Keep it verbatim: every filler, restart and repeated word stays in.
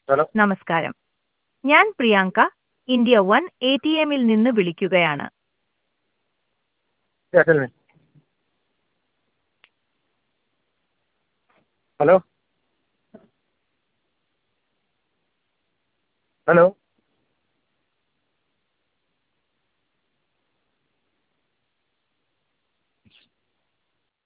Hello. നമസ്കാരം. ഞാൻ Priyanka, India one A T എമ്മിൽ നിന്ന് വിളിക്കുകയാണ്. Yeah, tell me. Hello. Hello.